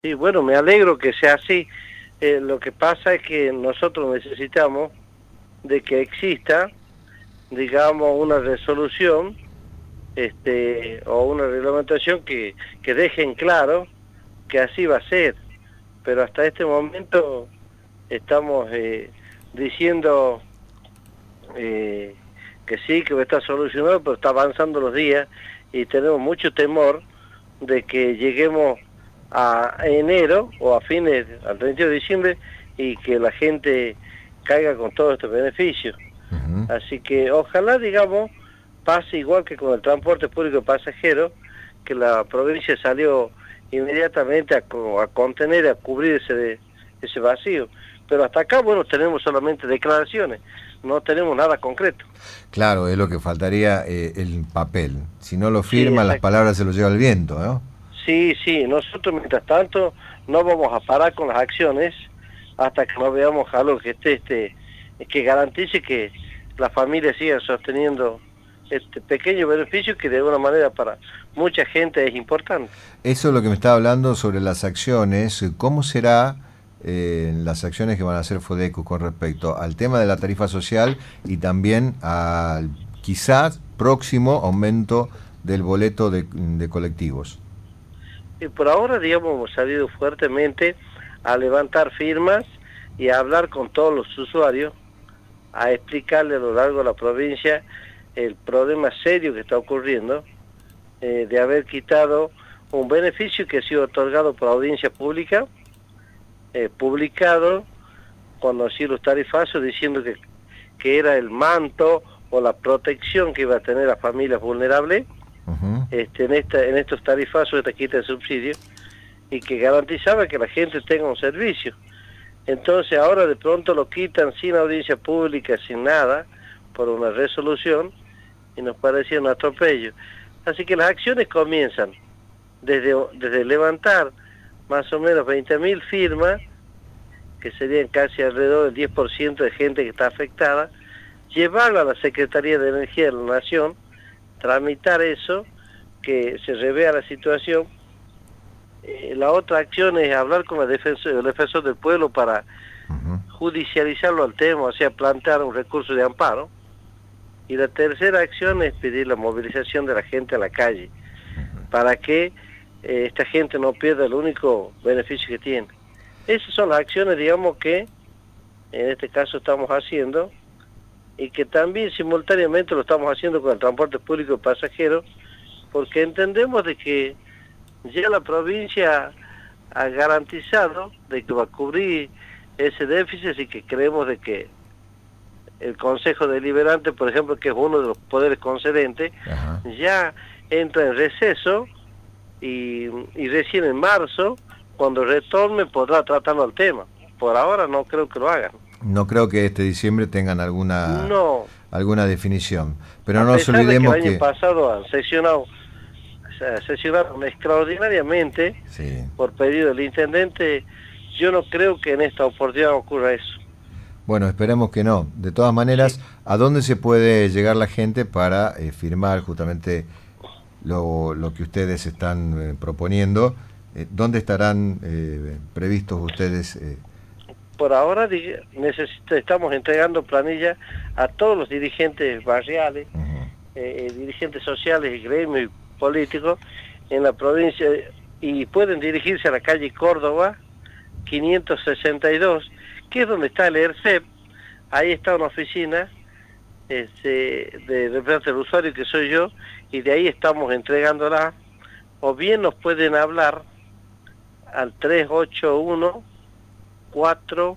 Sí, bueno, me alegro que sea así. Lo que pasa es que nosotros necesitamos de que exista, digamos, una resolución, o una reglamentación que deje en claro que así va a ser. Pero hasta este momento estamos diciendo que sí, que va a estar solucionado, pero está avanzando los días y tenemos mucho temor de que lleguemos a enero o a fines, al 31 de diciembre, y que la gente caiga con todos estos beneficios. Ujú. Así que ojalá, digamos, pase igual que con el transporte público de pasajeros, que la provincia salió inmediatamente a contener, a cubrir ese vacío. Pero hasta acá, bueno, tenemos solamente declaraciones, no tenemos nada concreto. Claro, es lo que faltaría, el papel. Si no lo Sí, firma, las exacto. palabras se lo lleva el viento, ¿no? Sí, sí, nosotros mientras tanto no vamos a parar con las acciones hasta que no veamos algo que que garantice que las familias sigan sosteniendo este pequeño beneficio que de alguna manera para mucha gente es importante. Eso es lo que me estaba hablando sobre las acciones. ¿Cómo será las acciones que van a hacer Fodeco con respecto al tema de la tarifa social y también al quizás próximo aumento del boleto de colectivos? Y por ahora, digamos, hemos salido fuertemente a levantar firmas y a hablar con todos los usuarios, a explicarle a lo largo de la provincia el problema serio que está ocurriendo, de haber quitado un beneficio que ha sido otorgado por audiencia pública, publicado cuando así los tarifazos diciendo que era el manto o la protección que iba a tener a familias vulnerables Ujú. en estos tarifazos, esta quita de subsidio, y que garantizaba que la gente tenga un servicio. Entonces ahora de pronto lo quitan sin audiencia pública, sin nada, por una resolución, y nos parecía un atropello. Así que las acciones comienzan desde levantar más o menos 20.000 firmas, que serían casi alrededor del 10% de gente que está afectada, llevarla a la Secretaría de Energía de la Nación, tramitar eso, que se revea la situación. La otra acción es hablar con el defensor del pueblo para Ujú. judicializarlo al tema, o sea, plantear un recurso de amparo. Y la tercera acción es pedir la movilización de la gente a la calle, para que esta gente no pierda el único beneficio que tiene. Esas son las acciones, digamos, que en este caso estamos haciendo, y que también simultáneamente lo estamos haciendo con el transporte público de pasajeros, porque entendemos de que ya la provincia ha garantizado de que va a cubrir ese déficit, y que creemos de que el Consejo Deliberante, por ejemplo, que es uno de los poderes concedentes, Ajá. ya entra en receso y recién en marzo, cuando retorne, podrá tratarlo al tema. Por ahora no creo que lo hagan. No creo que este diciembre tengan No, alguna definición. Pero a no nos pesar de que el olvidemos año que... pasado han sesionaron extraordinariamente Sí. por pedido del intendente, yo no creo que en esta oportunidad ocurra eso. Bueno, esperemos que no. De todas Sí. maneras, ¿a dónde se puede llegar la gente para firmar justamente lo que ustedes están proponiendo? ¿Dónde estarán previstos ustedes? Por ahora estamos entregando planillas a todos los dirigentes barriales, Ujú. dirigentes sociales y gremios políticos en la provincia, y pueden dirigirse a la calle Córdoba 562, que es donde está el ERCEP. Ahí está una oficina de representante del usuario, que soy yo, y de ahí estamos entregándola. O bien nos pueden hablar al 381 4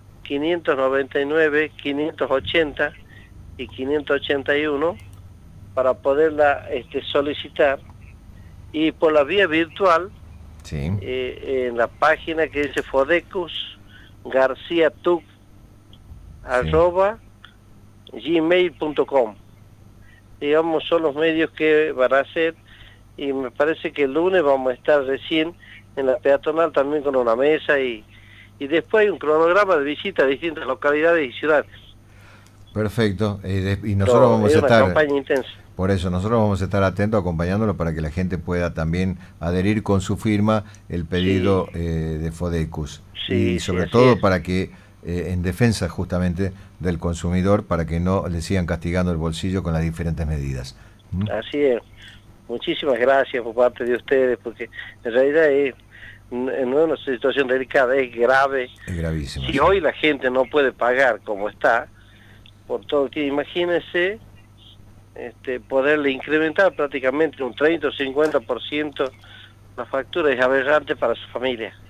599 580 y 581 para poderla solicitar, y por la vía virtual, Sí, en la página que dice Fodecus García Tuc sí. @gmail.com. Digamos, son los medios que van a hacer, y me parece que el lunes vamos a estar recién en la peatonal también con una mesa, y después hay un cronograma de visita a distintas localidades y ciudades. Perfecto. Y nosotros Pero vamos es a una estar... campaña intensa. Por eso nosotros vamos a estar atentos acompañándolo para que la gente pueda también adherir con su firma el pedido de Fodecus. Sí, Y sobre sí, todo es. para que, en defensa justamente del consumidor, para que no le sigan castigando el bolsillo con las diferentes medidas. ¿Mm? Así es. Muchísimas gracias por parte de ustedes, porque en realidad no es una situación delicada, es grave. Es gravísimo. Si Sí. hoy la gente no puede pagar como está, por todo que imagínense, poderle incrementar prácticamente un 30 o 50% la factura es aberrante para su familia.